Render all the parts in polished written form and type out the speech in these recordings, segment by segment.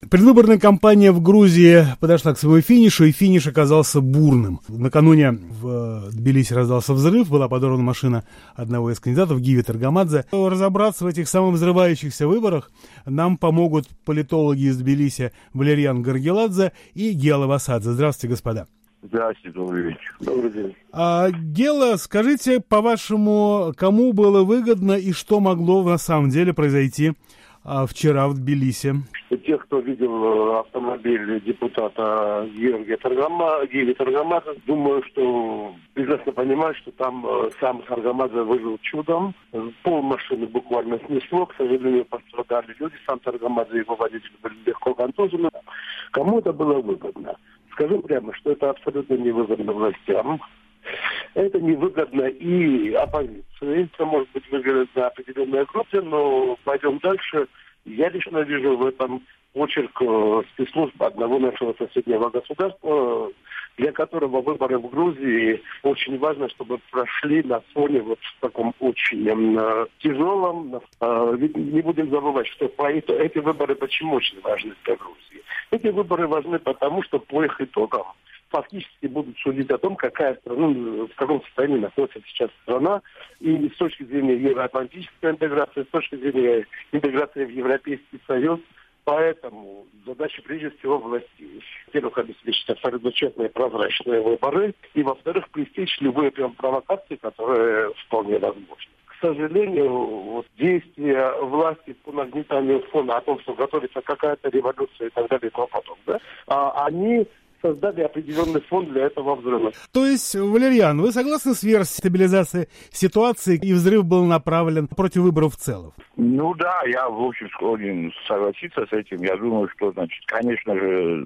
Предвыборная кампания в Грузии подошла к своему финишу, и финиш оказался бурным. Накануне в Тбилиси раздался взрыв, была подорвана машина одного из кандидатов, Гиви Таргамадзе. Разобраться в этих самых взрывающихся выборах нам помогут политологи из Тбилиси Валерьян Горгеладзе и Гела Васадзе. Здравствуйте, господа. Здравствуйте, добрый вечер. Добрый день. Гела, скажите, по-вашему, кому было выгодно и что могло на самом деле произойти вчера в Тбилиси? Те, кто видел автомобиль депутата Геви Таргамадзе, думаю, что прекрасно понимают, что там сам Таргамадзе выжил чудом. Пол машины буквально снесло, к сожалению, пострадали люди. Сам Таргамадзе и его водитель были легко контужены. Кому это было выгодно? Скажу прямо, что это абсолютно невыгодно властям. Это невыгодно и оппозиции. Это может быть выгодно определенной группе, но пойдем дальше. Я лично вижу в этом почерк спецслужб одного нашего соседнего государства, для которого выборы в Грузии очень важно, чтобы прошли на фоне вот в таком очень тяжелом. Ведь не будем забывать, что эти выборы почему очень важны для Грузии. Эти выборы важны потому, что по их итогам фактически будут судить о том, какая страна, в каком состоянии находится сейчас страна, и с точки зрения евроатлантической интеграции, с точки зрения интеграции в Европейский Союз. Поэтому задача прежде всего властей. Во-первых, обеспечить абсолютно честные и прозрачные выборы, и, во-вторых, пресечь любые провокации, которые вполне возможны. К сожалению, вот, действия власти по нагнетанию фона о том, что готовится какая-то революция и так далее и тому подобное, они создали определенный фон для этого взрыва. То есть, Валерьян, вы согласны с версией стабилизации ситуации, и взрыв был направлен против выборов в целом? Ну да, я в общем склонен согласиться с этим. Я думаю, что, значит, конечно же,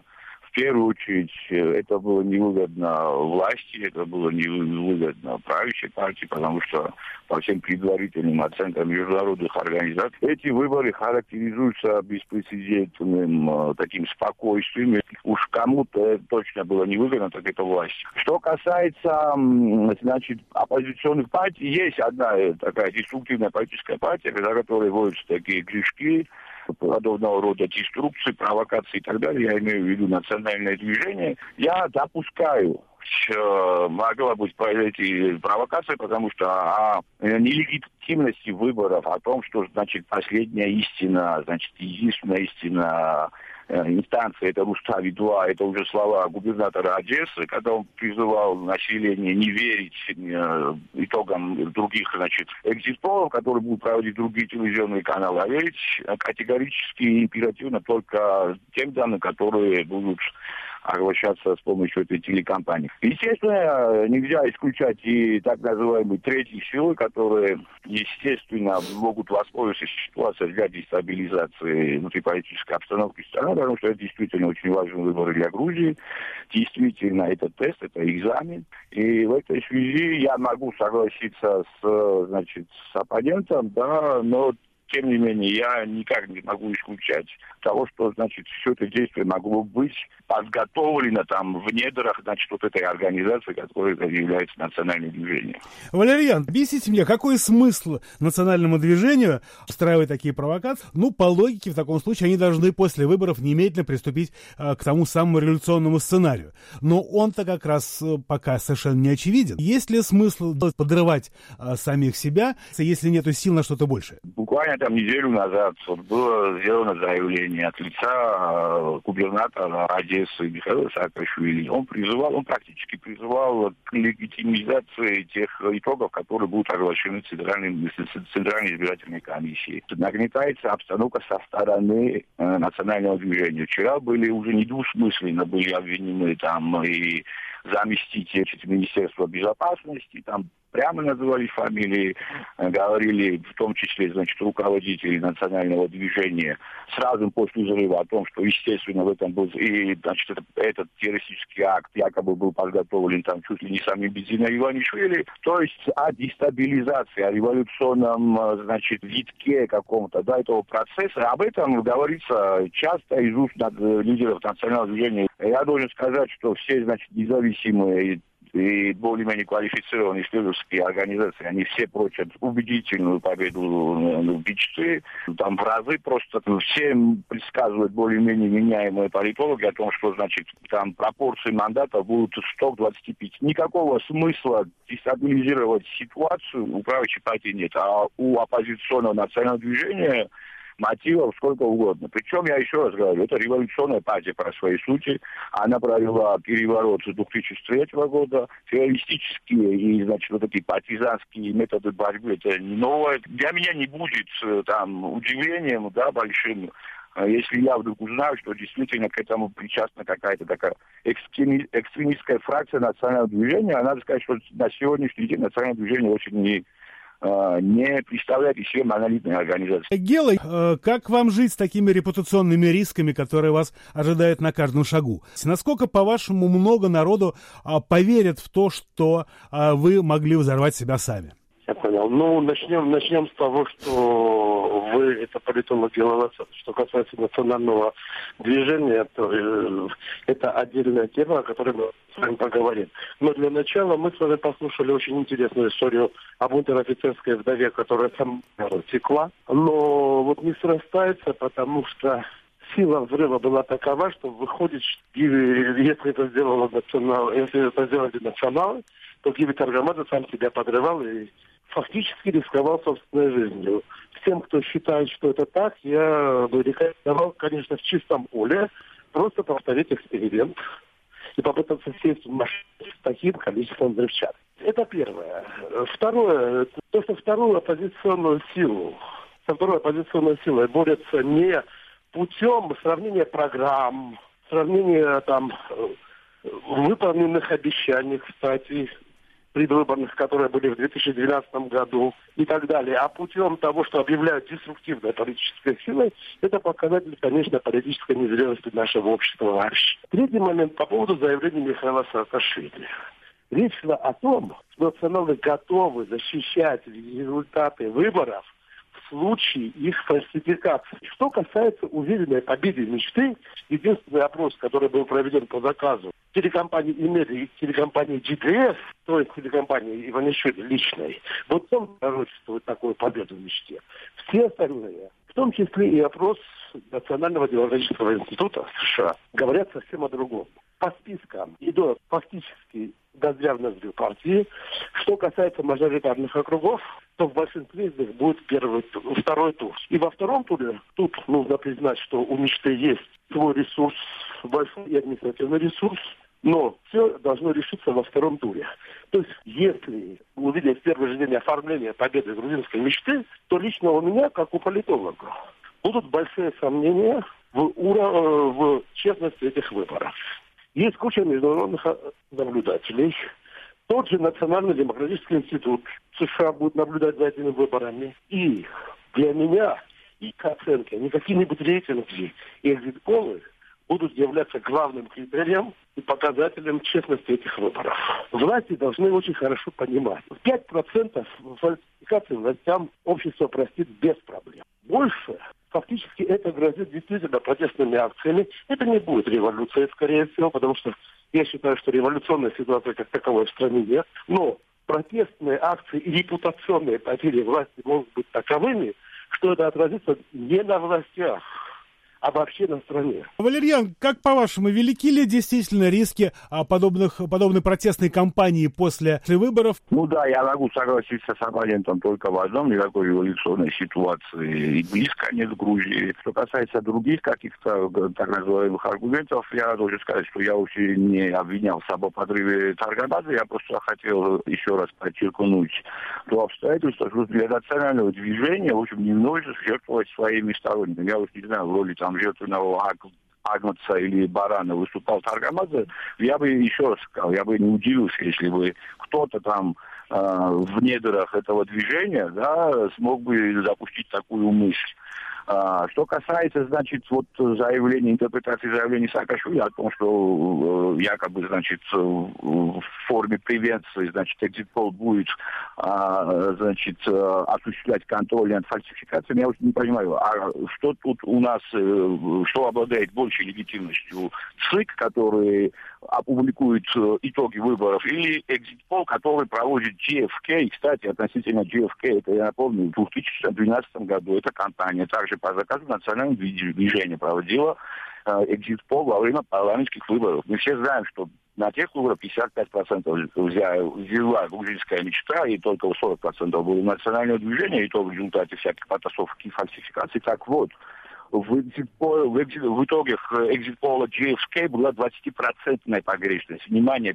в первую очередь это было невыгодно власти, это было невыгодно правящей партии, потому что по всем предварительным оценкам международных организаций эти выборы характеризуются беспрецедентным таким спокойствием. Уж кому-то это точно было невыгодно, так это власть. Что касается, значит, оппозиционных партий, есть одна такая деструктивная политическая партия, за которой водятся такие грешки, подобного рода деструкции, провокации и так далее, я имею в виду национальное движение, я допускаю, что могла быть произойти провокация, потому что о нелегитимности выборов, о том, что, значит, последняя истина, значит, единственная истина инстанция, это Рустави-2, это уже слова губернатора Одессы, когда он призывал население не верить итогам других, значит, экзит-полов, которые будут проводить другие телевизионные каналы, а верить категорически и императивно только тем данным, которые будут оглашаться с помощью этой телекомпании. Естественно, нельзя исключать и так называемые третьи силы, которые, естественно, могут воспользоваться ситуацией для дестабилизации внутриполитической обстановки страны, потому что это действительно очень важные выборы для Грузии. Действительно, это тест, это экзамен. И в этой связи я могу согласиться с оппонентом, да, но тем не менее, я никак не могу исключать того, что, значит, все это действие могло быть подготовлено там в недрах, значит, вот этой организации, которая является национальным движением. Валерьян, объясните мне, какой смысл национальному движению устраивать такие провокации? Ну, по логике, в таком случае, они должны после выборов немедленно приступить к тому самому революционному сценарию. Но он-то как раз пока совершенно не очевиден. Есть ли смысл подрывать самих себя, если нету сил на что-то большее? Буквально там неделю назад было сделано заявление от лица губернатора Одессы Михаила Саакашвили. Он практически призывал к легитимизации тех итогов, которые будут оглашены Центральной избирательной комиссией. Нагнетается обстановка со стороны национального движения. Вчера были уже недвусмысленно были обвинены там и заместитель Министерства безопасности, там прямо называли фамилии, говорили в том числе, значит, руководители национального движения сразу после взрыва о том, что, естественно, в этом был и, значит, этот террористический акт якобы был подготовлен там чуть ли не самим Бензиной Иванишвили. То есть о дестабилизации, о революционном, значит, витке каком-то, да, этого процесса. Об этом говорится часто из уст лидеров национального движения. Я должен сказать, что все, значит, независимые и более-менее квалифицированные исследовательские организации, они все прочат убедительную победу в Бичты. Там в разы просто всем предсказывают более-менее меняемые политологи о том, что, значит, там пропорции мандатов будут 100 к 25. Никакого смысла дестабилизировать ситуацию у правящей партии нет. А у оппозиционного национального движения мотивов сколько угодно. Причем, я еще раз говорю, это революционная партия по своей сути. Она провела переворот с 2003 года. Террористические и, значит, вот такие партизанские методы борьбы, это не новое. Для меня не будет там удивлением, да, большим, если я вдруг узнаю, что действительно к этому причастна какая-то такая экстремистская фракция национального движения. А надо сказать, что на сегодняшний день национальное движение очень не представляет из себя монолитной организации. Гела, как вам жить с такими репутационными рисками, которые вас ожидают на каждом шагу? Насколько, по-вашему, много народу поверит в то, что вы могли взорвать себя сами? Я понял. Ну, начнем с того, что вы, это политологи ЛЛС, что касается национального движения, то это отдельная тема, о которой мы с вами поговорим. Но для начала мы с вами послушали очень интересную историю об унтер-офицерской вдове, которая сама текла, но вот не срастается, потому что сила взрыва была такова, что выходит, если это сделали националы, то Гиви Таргамадзе сам себя подрывал и фактически рисковал собственной жизнью. Всем, кто считает, что это так, я бы рекомендовал, конечно, в чистом поле просто повторить эксперимент и попытаться сесть в машину с таким количеством взрывчатки. Это первое. Второе, то, что вторую оппозиционную силу борются не путем сравнения программ, сравнения там выполненных обещаний, кстати, предвыборных, которые были в 2012 году и так далее, а путем того, что объявляют деструктивной политической силой, это показатель, конечно, политической незрелости нашего общества вообще. Третий момент по поводу заявления Михаила Саакашвили. Речь шла о том, что националы готовы защищать результаты выборов в случае их фальсификации. Что касается уверенной победы мечты, единственный опрос, который был проведен по заказу телекомпании «Имеди» и телекомпании GDS, то есть телекомпании Иванишвили личной, вот он пророчествует такую победу в мечте. Все остальные, в том числе и опрос Национального демократического института США, говорят совсем о другом. По спискам идут фактически дозрявный взрыв партии. Что касается мажоритарных округов, то в большинстве из них будет второй тур. И во втором туре, тут нужно признать, что у мечты есть свой ресурс, большой и административный ресурс, но все должно решиться во втором туре. То есть, если увидеть в первый же день оформления победы грузинской мечты, то лично у меня, как у политолога, будут большие сомнения в честности этих выборов. Есть куча международных наблюдателей. Тот же Национальный демократический институт США будет наблюдать за этими выборами. И для меня их оценка, не какие-нибудь рейтинги и экзит-полы будут являться главным критерием и показателем честности этих выборов. Власти должны очень хорошо понимать. 5% фальсификации властям общество простит без проблем. Больше фактически это грозит действительно протестными акциями. Это не будет революцией, скорее всего, потому что я считаю, что революционной ситуации как таковой в стране нет. Но протестные акции и репутационные потери власти могут быть таковыми, что это отразится не на властях, а вообще на стране. Валерьян, как по-вашему, велики ли действительно риски подобной протестной кампании после выборов? Ну да, я могу согласиться с оппонентом только в одном: никакой революционной ситуации и близко нет в Грузии. Что касается других каких-то так называемых аргументов, я должен сказать, что я вообще не обвинял в самоподрыве Таргамадзе, я просто хотел еще раз подчеркнуть то обстоятельство, что для национального движения, в общем, не нужно жертвовать своими сторонниками. Я уж не знаю, в роли там жертвенного агнца или барана выступал Таргамадзе, я бы еще раз сказал, я бы не удивился, если бы кто-то там в недрах этого движения, да, смог бы запустить такую мысль. Что касается, значит, вот интерпретации заявления Саакашвили о том, что якобы, значит, в форме превенции, значит, экзит-пол будет, значит, осуществлять контроль над фальсификациями, я очень не понимаю, а что тут у нас, что обладает большей легитимностью? ЦИК, который опубликует итоги выборов, или экзит-пол, который проводит GFK. И, кстати, относительно GFK, это, я напомню, в 2012 году эта компания также по заказу национального движения проводила экзит-пол во время парламентских выборов. Мы все знаем, что на тех выборах 55% взяла грузинская мечта, и только 40% было национального движения, и то в результате всяких потасовок и фальсификаций. Так вот, в итоге экзит-пола GFK была 20% погрешность. Внимание,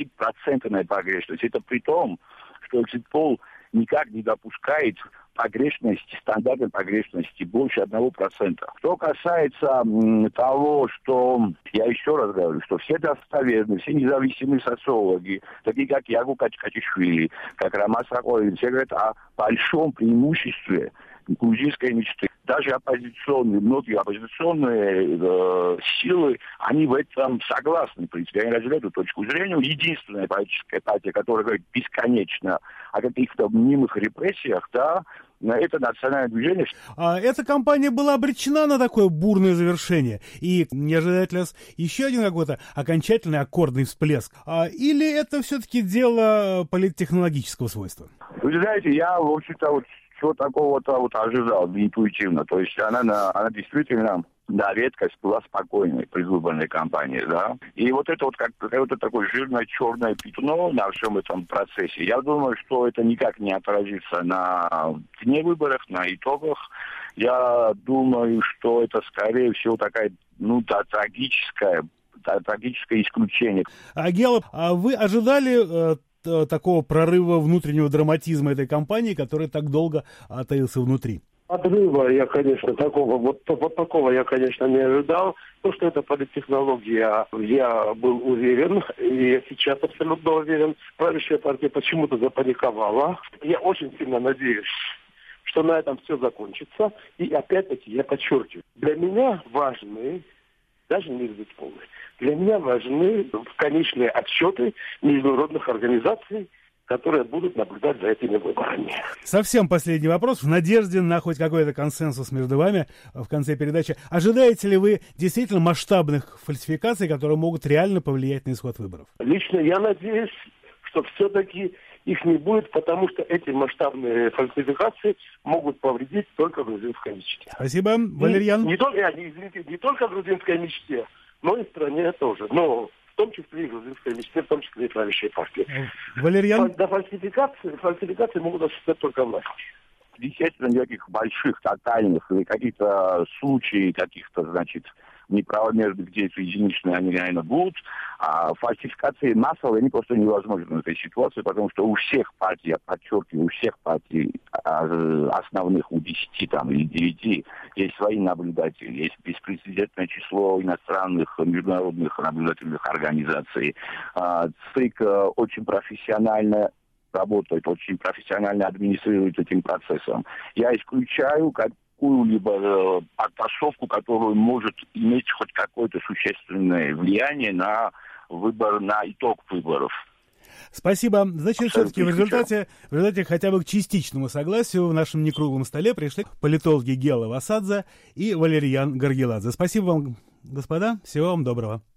20% погрешность. Это при том, что экзит-пол никак не допускает погрешности, стандартной погрешности больше 1%. Что касается того, что, я еще раз говорю, что все достоверные, все независимые социологи, такие как Ягу Качкатишвили, как Роман Соколин, все говорят о большом преимуществе грузинской мечты. Даже оппозиционные, многие оппозиционные силы, они в этом согласны. В принципе, они разделяют эту точку зрения. Единственная политическая партия, которая говорит бесконечно о каких-то мнимых репрессиях, да, это национальное движение. Эта кампания была обречена на такое бурное завершение? И не ожидает ли нас еще один какой-то окончательный аккордный всплеск? Или это все-таки дело политтехнологического свойства? Вы знаете, я, в общем-то, чего такого-то ожидал интуитивно. То есть она действительно на редкость была спокойной предвыборной кампании, да. И вот это вот какое-то такое жирное черное пятно на всем этом процессе. Я думаю, что это никак не отразится на дне выборов, на итогах. Я думаю, что это, скорее всего, такая, трагическое исключение. Гела, а вы ожидали такого прорыва внутреннего драматизма этой кампании, который так долго таился внутри? Подрыва я, конечно, такого я, конечно, не ожидал. То, что это политтехнология, я был уверен, и сейчас абсолютно уверен. Правящая партия почему-то запаниковала. Я очень сильно надеюсь, что на этом все закончится. И опять-таки, я подчеркиваю, для меня важны, даже не экзит-полы, для меня важны конечные отчеты международных организаций, которые будут наблюдать за этими выборами. Совсем последний вопрос, в надежде на хоть какой-то консенсус между вами в конце передачи. Ожидаете ли вы действительно масштабных фальсификаций, которые могут реально повлиять на исход выборов? Лично я надеюсь, что все-таки их не будет, потому что эти масштабные фальсификации могут повредить только грузинской мечте. Спасибо, Валерьян. Не только грузинской мечте, но и стране тоже. Но в том числе и грузинской мечте, в том числе и правящей партии. Валерьян? До фальсификации могут осуществлять только власти. Действительно, никаких больших, тотальных или каких-то случаев, каких-то, неправомерных действий единичные, они, наверное, будут. А фальсификации массовые, они просто невозможны в этой ситуации, потому что у всех партий, я подчеркиваю, у всех партий основных, у 10 или 9, есть свои наблюдатели, есть беспрецедентное число иностранных международных наблюдательных организаций. ЦИК очень профессионально работает, очень профессионально администрирует этим процессом. Я исключаю какую-либо подтасовку, которая может иметь хоть какое-то существенное влияние на итог выборов. Спасибо. Значит, все-таки в результате хотя бы к частичному согласию в нашем некруглом столе пришли политологи Гела Васадзе и Валерьян Горгеладзе. Спасибо вам, господа. Всего вам доброго.